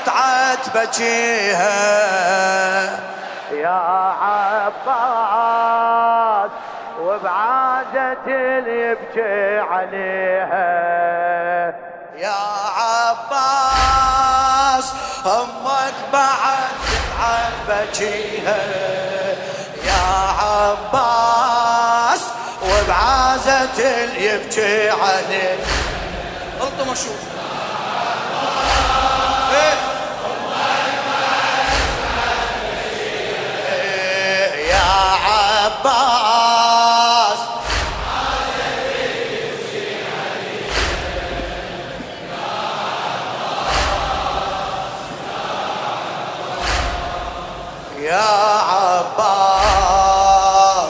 قطعت بجيها يا عباس وبعازة اللي يبكي عليها. يا عباس امك بعد قطعت بجيها يا عباس وبعازة اللي يبكي عليه. الطم اشوف يا عباس يا عباس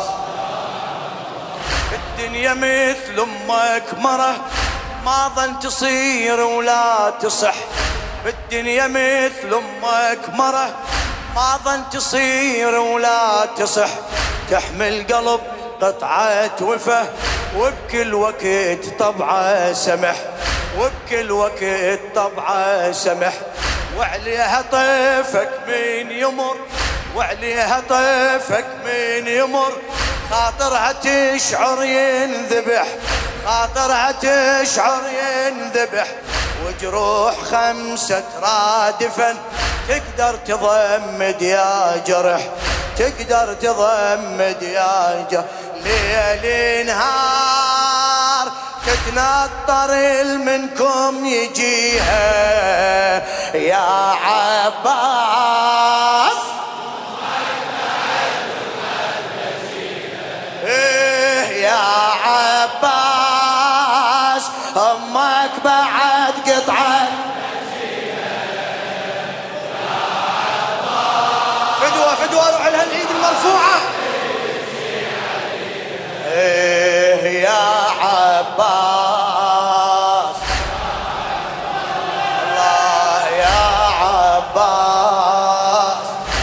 الدنيا مثل امك مره ما ظن تصير ولا تصح. الدنيا مثل امك مره ما ظن تصير ولا تصح. تحمل قلب قطعة وفه وبكل وقت طبعه سمح وبكل وقت طبعه سمح. وعليها طيفك من يمر وعليها طيفك من يمر خاطرها تشعر ينذبح خاطرها تشعر ينذبح. وجروح 5 رادفا تقدر تضمد يا جرح تقدر تضمد يا جرح. ليل نهار تتنطر منكم يجيها يا عباس. يا عباس امك بعد قطعه فدوه روح لها الايد المرفوعه. يا عباس الله يا عباس.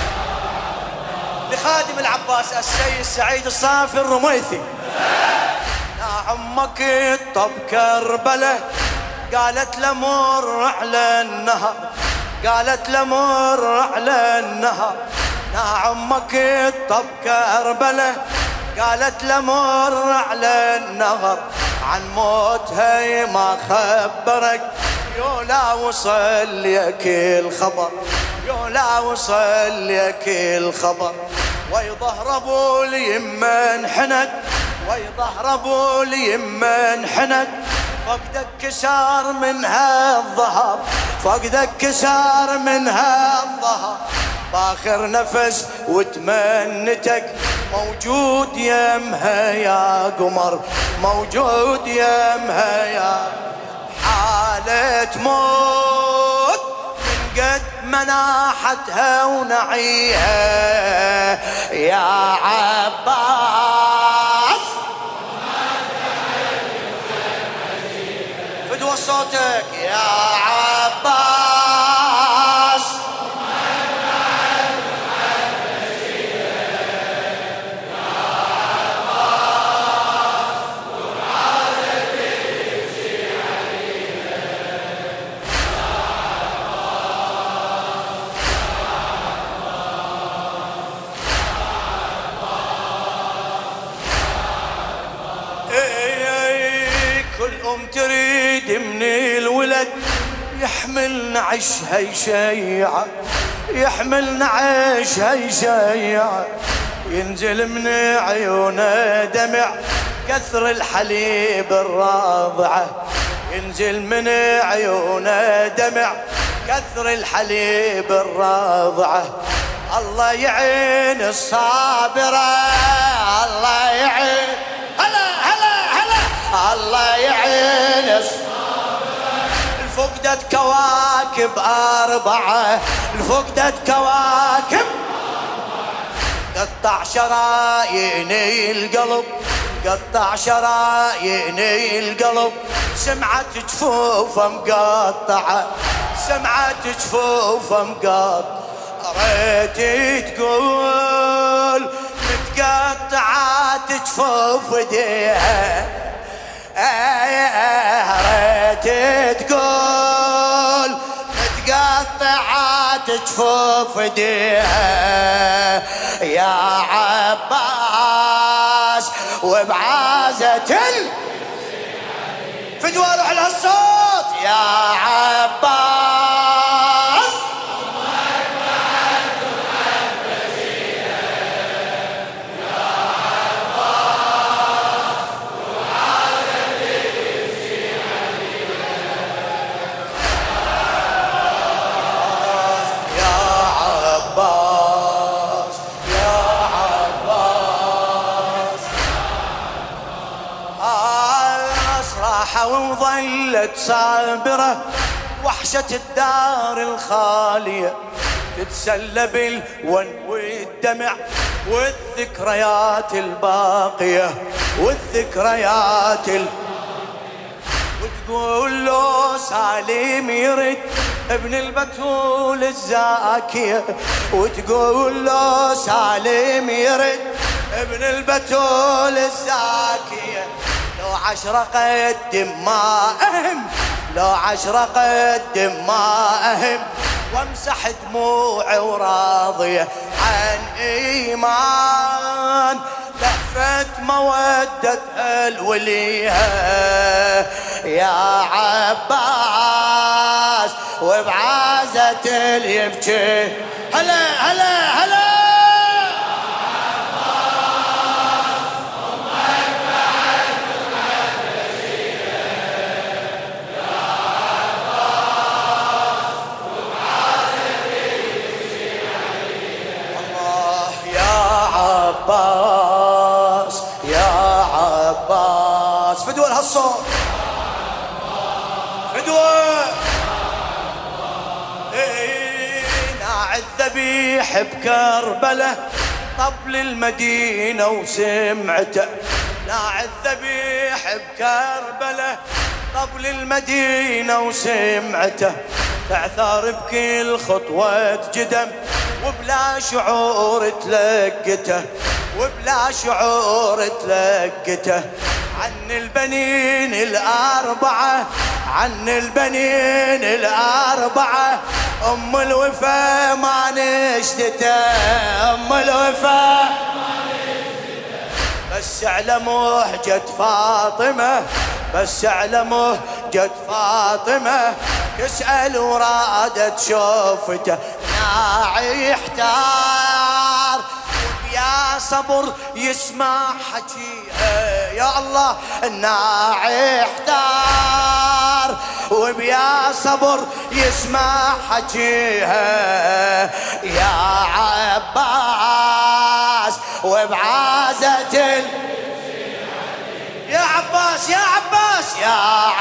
لخادم العباس السيد سعيد الصافي الرميثي. يا عمك الطب كربله قالت له مر على النهر قالت له مر على النهر. يا عمك الطب كربله قالت له مر على النهر. عن موتها ما خبرك يولا وصل لك الخبر يولا وصل لك الخبر. ويظهر ابو اليمه انحنت ويظهر ابو اليمه انحنت. فقدك كسار منها الظهر فقدك كسار منها الظهر. باخر نفس وتمنتك موجود يمها يا قمر موجود يمها يا حالة موت من قد مناحتها ونعيها يا عباس. فدوى صوتك يا عباس. تريد من الولد يحمل نعش هيشيعة يحمل نعش هيشيعة. ينزل من عيونه دمع كثر الحليب الراضعة ينزل من عيونه دمع كثر الحليب الراضعة. الله يعين الصابرة الله يعين الله يعين الفقدت كواكب 4 الفقدت كواكب قطع شرايين القلب قطع شرايين القلب. سمعت جفوفه مقطعة سمعت جفوفه مقطعة. ريت تقول متقطعات جفوف ايديها ريت تقول متقطعات دمعات جفوف ايديها يا عباس وبعازة فدوى روح لهالصوت يا عباس وظلت صابرة وحشة الدار الخالية تتسلى بالون والدمع والذكريات الباقية وتقول له سالم يرد ابن البتول الزاكية وتقول له سالم يرد ابن البتول الزاكية لو 10 قدم ما أهم لو 10 قدم ما أهم وامسح دموعي وراضية عن إيمان لفت مودة الوليها يا عباس وبعازة يبكي هلا هلا هلا عباس يا عباس فدوى لهالصوت فدوى ناع الذبيح بكربلة طبل المدينة وسمعته ناع الذبيح بكربلة طبل المدينة وسمعته تعثر بكل خطوة قدم وبلا شعور تلقته وبلا شعور تلقته عن البنين الأربعة عن البنين الأربعة أم الوفا ما نشدته أم الوفا بس على مهجة فاطمة بس على مهجة فاطمة تسأل ورادت شوفته ناعي يحتار يا صبر يسمع حكيها يا الله الناعي يحتار وبيا صبر يسمع حكيها يا عباس وبعازة يا عباس يا عباس يا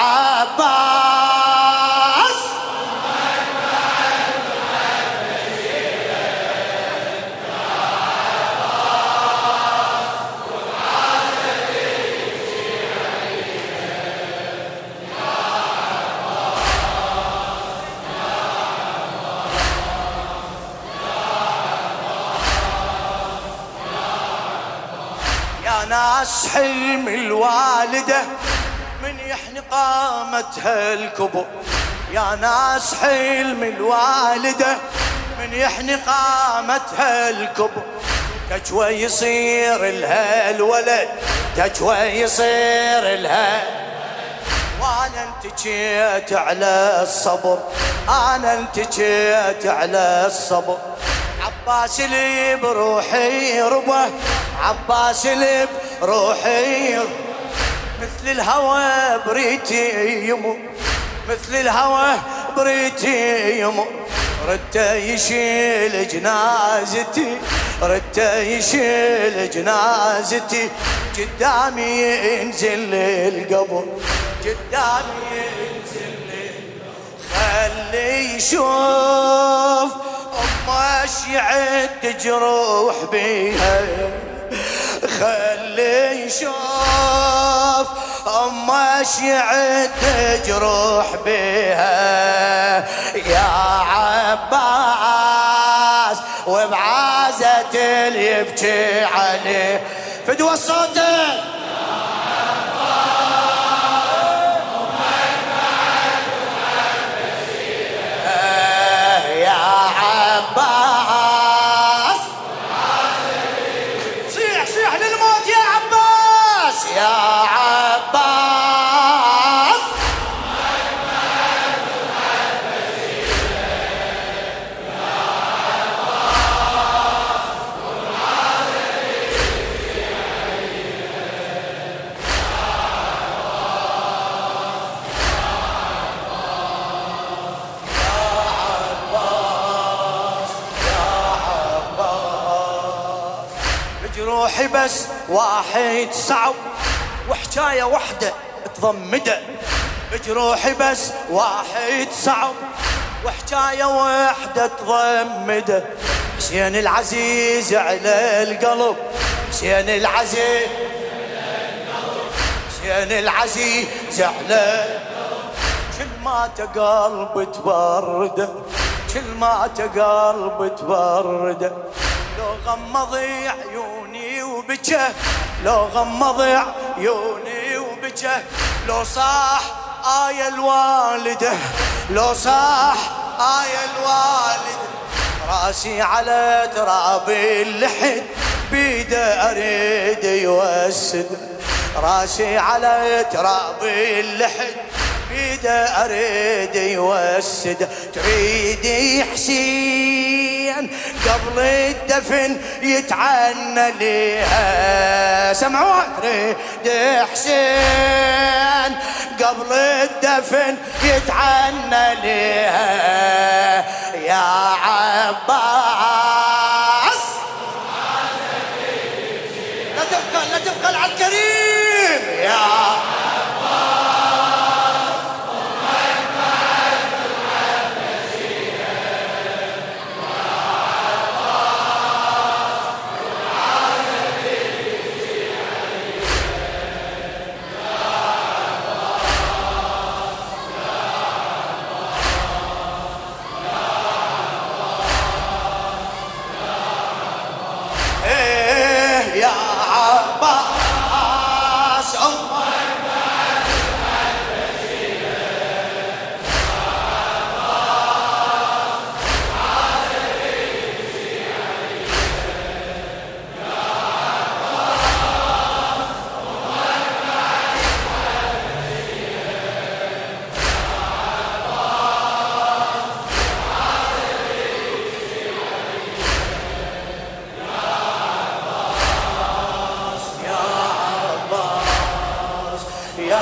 عباس يا ناس حلم الوالدة من يحني قامتها الكبر يا ناس حلم الوالدة من يحني قامتها الكبر تجوى يصير لها الولد تجوى يصير لها وانا انتجيت على الصبر انا انتجيت على الصبر عباس اللي بروحي ربه عباس اللي بروحي مثل الهوى بريتي يمر مثل الهوى بريتي يمر رده يشيل جنازتي رده يشيل جنازتي قدامي ينزل القبر قدامي ينزل خلي يشوف أمه شيعت جروح بيها خلي يشوف أمه شيعت جروح بيها يا عباس وبعازة اللي يبكي عليه فدوى صوته يا بجروحي بس واحد صعب وحكاية وحدة تضمده، بجروحي بس واحد صعب وحكاية وحدة تضمده. حسين العزيز على القلب، حسين العزيز، حسين العزيز على كل ما تقلب تبرده، كل ما تقلب تبرده. لو غمض عيوني وبكى، لو غمض عيوني وبكى، لو صاح آية الوالدة، لو صاح آية الوالدة. راسي على تراب اللحد بيده أريد يوسد، راسي على تراب اللحد بيده أريد يوسد. تريدي حسين قبل الدفن يتعنى ليها، سمعوها؟ تريدي حسين قبل الدفن يتعنى ليها يا عباس. لا تبخل، لا تبخل على الكريم يا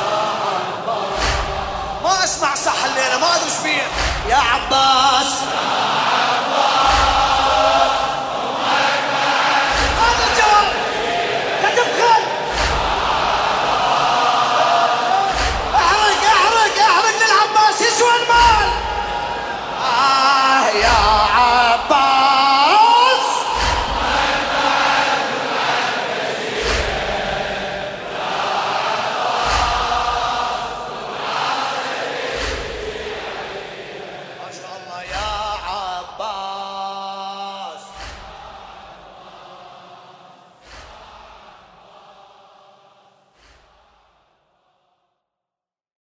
ما اسمع صح الليله، ما ادري ايش فيه. يا عباس